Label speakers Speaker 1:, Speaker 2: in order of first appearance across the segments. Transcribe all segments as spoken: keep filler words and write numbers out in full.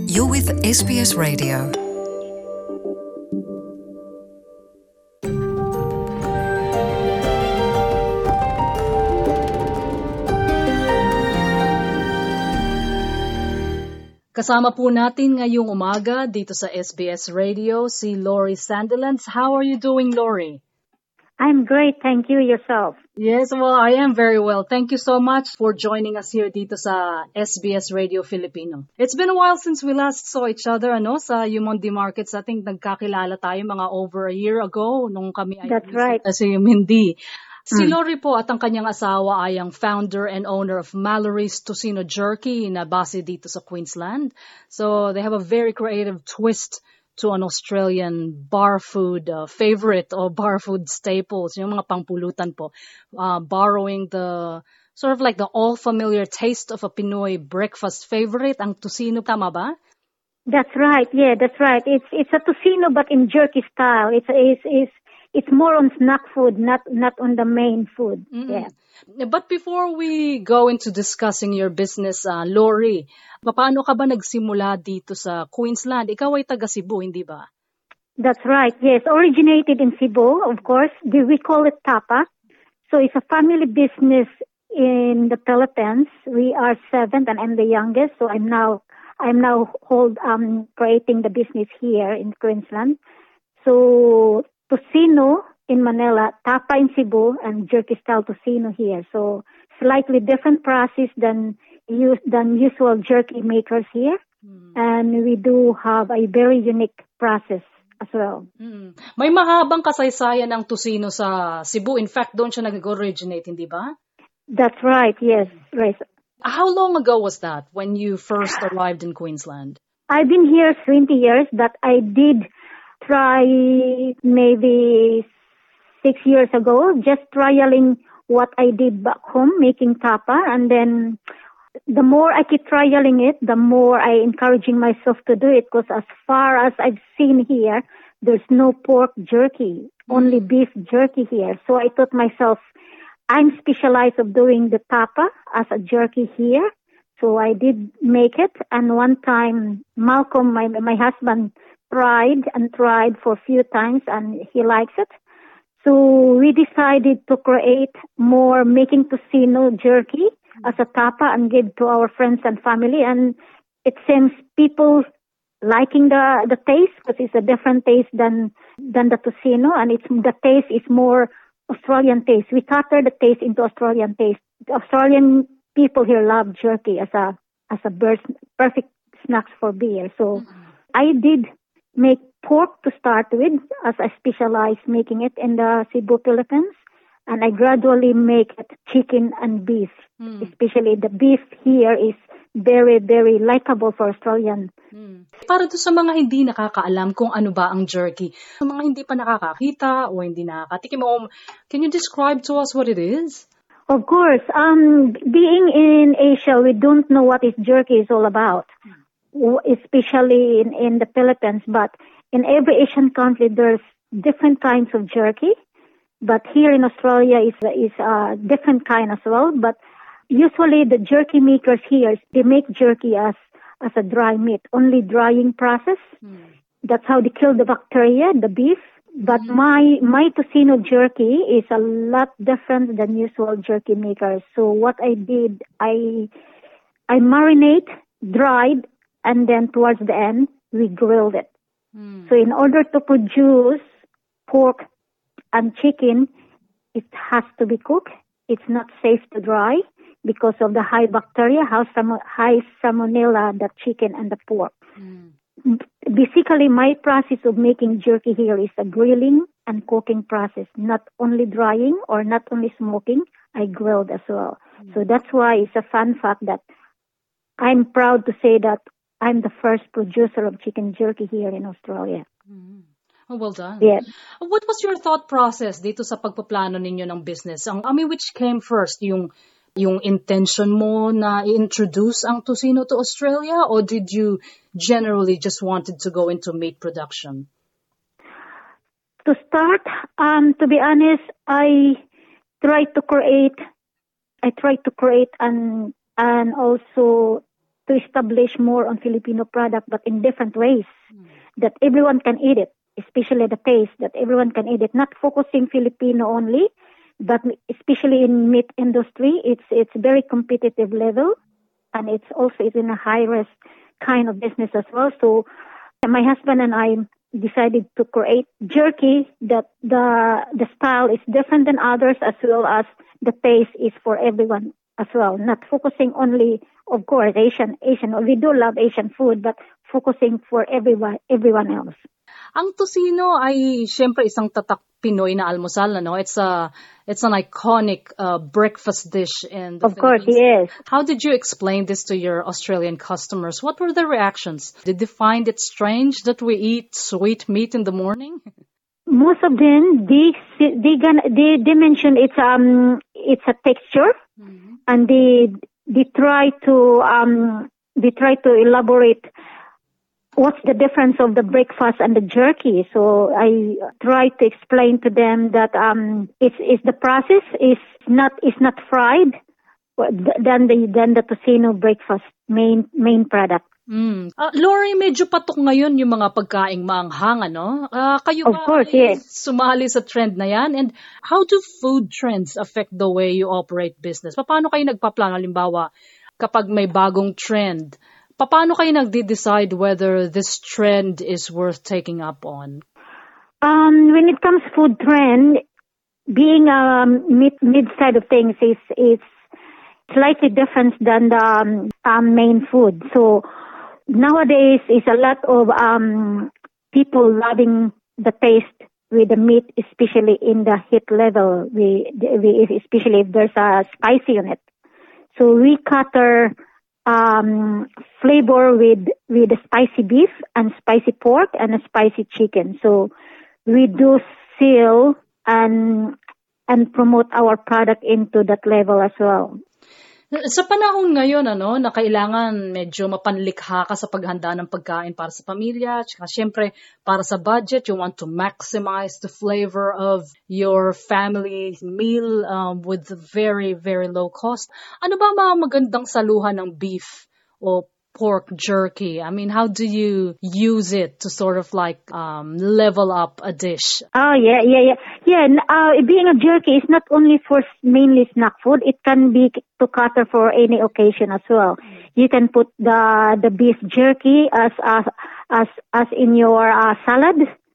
Speaker 1: You're with S B S Radio.
Speaker 2: Kasama po natin ngayong umaga dito sa S B S Radio si Lori Sandilands. How are you doing, Lori?
Speaker 3: I'm great, thank you. Yourself?
Speaker 2: Yes, well, I am very well. Thank you so much for joining us here dito sa S B S Radio Filipino. It's been a while since we last saw each other, ano, sa Yumondi Markets. I think nagkakilala tayo mga over a year ago nung kami ay
Speaker 3: That's right.
Speaker 2: sa Yumondi. Si
Speaker 3: Mm.
Speaker 2: Lori po at ang kanyang asawa ay ang founder and owner of Mallory's Tocino Jerky na base dito sa Queensland. So they have a very creative twist to an Australian bar food uh, favorite or bar food staples, yung mga pangpulutan po, uh, borrowing the sort of like the all familiar taste of a Pinoy breakfast favorite, ang tocino, tama ba?
Speaker 3: That's right. Yeah, that's right. It's it's a tocino but in jerky style. It's it's it's it's more on snack food, not not on the main food.
Speaker 2: Mm-hmm.
Speaker 3: Yeah.
Speaker 2: But before we go into discussing your business, uh, Lori, paano ka ba nagsimula dito sa Queensland? Ikaw ay taga Cebu, hindi ba?
Speaker 3: That's right. Yes, originated in Cebu, of course. We call it Tapa. So it's a family business in the Philippines. We are seventh, and I'm the youngest. So I'm now I'm now hold um creating the business here in Queensland. So tocino in Manila, Tapa in Cebu, and jerky style tocino here. So slightly different process than use than usual jerky makers here, mm. and we do have a very unique process as well.
Speaker 2: Mm. May mahabang kasaysayan ng tocino sa Cebu. In fact, doon siya nag-originate, hindi ba?
Speaker 3: That's right. Yes, right.
Speaker 2: How long ago was that when you first arrived in Queensland?
Speaker 3: I've been here twenty years, but I did try maybe six years ago, just trialing what I did back home, making tapa, and then the more I keep trialing it, the more I encouraging myself to do it, because as far as I've seen here, there's no pork jerky, only beef jerky here. So I thought myself, I'm specialized of doing the tapa as a jerky here. So I did make it, and one time Malcolm, my my husband, tried and tried for a few times, and he likes it. So we decided to create more making tocino jerky as a tapa and give to our friends and family. And it seems people liking the the taste, because it's a different taste than than the tocino, and it's the taste is more Australian taste. We cater the taste into Australian taste. The Australian people here love jerky as a as a burst, perfect snacks for beer. So mm-hmm. I did make pork to start with, as I specialize making it in the Cebu, Philippines, and I gradually make it chicken and beef. Mm. Especially the beef here is very, very likable for Australian.
Speaker 2: Mm. Para to sa mga hindi nakakaalam kung ano ba ang jerky, sa mga hindi pa nakakakita o hindi nakakatikim, can you describe to us what it is?
Speaker 3: Of course. Um, being in Asia, we don't know what is jerky is all about. Especially in, in the Philippines, but in every Asian country there's different kinds of jerky, but here in Australia is is a different kind as well. But usually the jerky makers here, they make jerky as as a dry meat, only drying process. Mm. That's how they kill the bacteria, the beef. But mm. my my tocino jerky is a lot different than usual jerky makers. So what I did, I I marinate, dried, and then towards the end, we grilled it. Mm. So in order to produce pork and chicken, it has to be cooked. It's not safe to dry because of the high bacteria, high salmonella, the chicken and the pork. Mm. Basically, my process of making jerky here is a grilling and cooking process, not only drying or not only smoking, I grilled as well. Mm. So that's why it's a fun fact that I'm proud to say that I'm the first producer of chicken jerky here in Australia.
Speaker 2: Mm-hmm. Oh, well done.
Speaker 3: Yeah.
Speaker 2: What was your thought process dito sa pagpaplano ninyo ng business? Ang, I mean, which came first? Yung, yung intention mo na i-introduce ang tocino to Australia, or did you generally just wanted to go into meat production?
Speaker 3: To start, um, to be honest, I tried to create, I tried to create and, and also to establish more on Filipino product, but in different ways, mm. that everyone can eat it, especially the taste, that everyone can eat it, not focusing Filipino only, but especially in meat industry, it's it's very competitive level, and it's also it's in a high risk kind of business as well. So my husband and I decided to create jerky that the the style is different than others, as well as the taste is for everyone as well. Not focusing only, of course, Asian Asian. We do love Asian food, but focusing for everyone everyone else.
Speaker 2: Ang tocino ay siyempre isang tatak Pinoy na almusal, ano? It's a it's an iconic uh, breakfast dish in the
Speaker 3: Of course, yes.
Speaker 2: How did you explain this to your Australian customers? What were their reactions? Did they find it strange that we eat sweet meat in the morning?
Speaker 3: Most of them, they they they, they mentioned it's um it's a texture, mm-hmm. and they they try to um they try to elaborate what's the difference of the breakfast and the jerky. So I try to explain to them that um it's it's the process is not is not fried than the than the tocino breakfast main main product.
Speaker 2: Mm. Uh, Lori, medyo patok ngayon yung mga pagkaing maanghang, ano? Uh, kayo
Speaker 3: of
Speaker 2: ba
Speaker 3: course, yes.
Speaker 2: sumali sa trend na yan? And how do food trends affect the way you operate business? Paano kayo nagpaplano? Halimbawa, kapag may bagong trend, paano kayo nagde-decide whether this trend is worth taking up on?
Speaker 3: Um, when it comes food trend, being a um, mid mid side of things is is slightly different than the um, um, main food. So nowadays is a lot of um, people loving the taste with the meat, especially in the heat level. We, we especially if there's a spicy on it. So we cater um flavor with with the spicy beef and spicy pork and a spicy chicken. So we do sell and and promote our product into that level as well.
Speaker 2: Sa panahon ngayon, ano, na kailangan medyo mapanlikha ka sa paghanda ng pagkain para sa pamilya, tsaka syempre para sa budget, you want to maximize the flavor of your family meal um, with very, very low cost. Ano ba mga magandang saluhan ng beef o pork jerky? I mean, how do you use it to sort of like um, level up a dish?
Speaker 3: Oh, yeah, yeah, yeah. Yeah, uh, being a jerky is not only for mainly snack food. It can be to cater for any occasion as well. You can put the the beef jerky as as as, as in your uh, salad,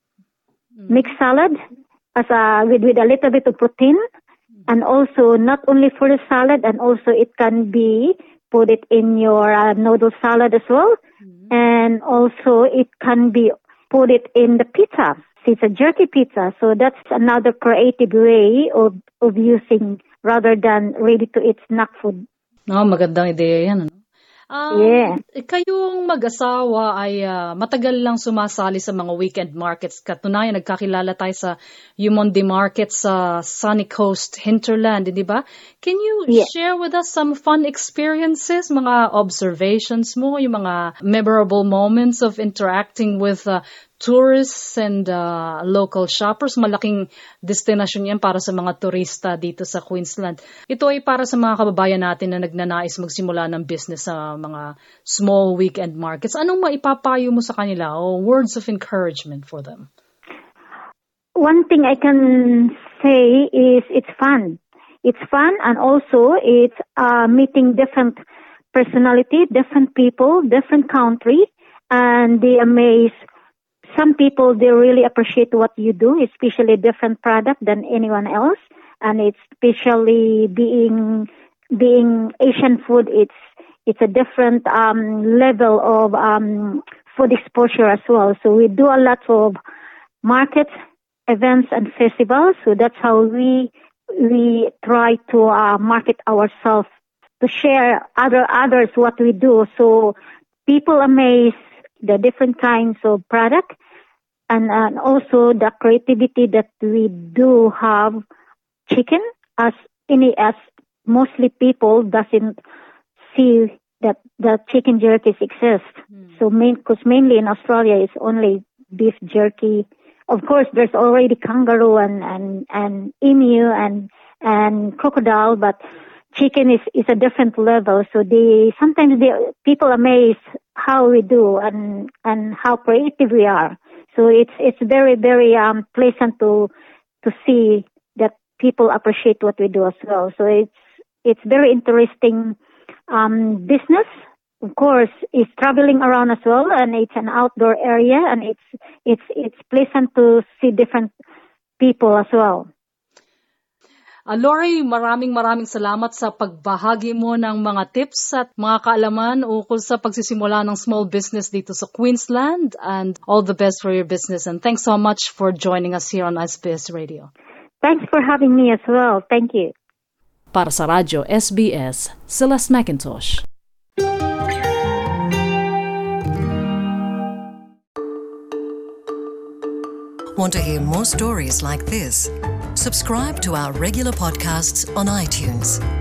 Speaker 3: mm. mixed salad, as a, with, with a little bit of protein. Mm. And also not only for the salad, and also it can be put it in your uh, noodle salad as well. Mm-hmm. And also it can be put it in the pizza. So it's a jerky pizza. So that's another creative way of, of using rather than ready-to-eat snack food.
Speaker 2: No, magandang ideya yan. Ano? Um,
Speaker 3: yeah.
Speaker 2: Kayong mag-asawa ay uh, matagal lang sumasali sa mga weekend markets. Katunayan, nagkakilala tayo sa Yumonde Market sa Sunny Coast Hinterland, di ba? Can you yeah. share with us some fun experiences, mga observations mo, yung mga memorable moments of interacting with uh, tourists and uh, local shoppers? Malaking destinasyon yan para sa mga turista dito sa Queensland. Ito ay para sa mga kababayan natin na nagnanais magsimula ng business sa mga small weekend markets. Anong maipapayo mo sa kanila o words of encouragement for them?
Speaker 3: One thing I can say is it's fun. It's fun, and also it's uh, meeting different personality, different people, different country, and they amaze. Some people, they really appreciate what you do, especially different product than anyone else. And it's especially being being Asian food, it's it's a different um, level of um, food exposure as well. So we do a lot of markets, events, and festivals. So that's how we we try to uh, market ourselves, to share other others what we do. So people amaze the different kinds of product, and, and also the creativity that we do have chicken, as any as mostly people doesn't see that the chicken jerkies exist. Mm. So main because mainly in Australia it's only beef jerky. Of course, there's already kangaroo and and and emu and and crocodile, but chicken is, is a different level. So they sometimes the people amaze how we do and and how creative we are. So it's it's very very um pleasant to to see that people appreciate what we do as well. So it's it's very interesting um business. Of course, it's traveling around as well, and it's an outdoor area, and it's it's it's pleasant to see different people as well.
Speaker 2: Uh, Lori, maraming maraming salamat sa pagbahagi mo ng mga tips at mga kaalaman ukol sa pagsisimula ng small business dito sa Queensland, and all the best for your business. And thanks so much for joining us here on S B S Radio.
Speaker 3: Thanks for having me as well. Thank you.
Speaker 2: Para sa Radyo S B S, Celeste McIntosh.
Speaker 1: Want to hear more stories like this? Subscribe to our regular podcasts on iTunes.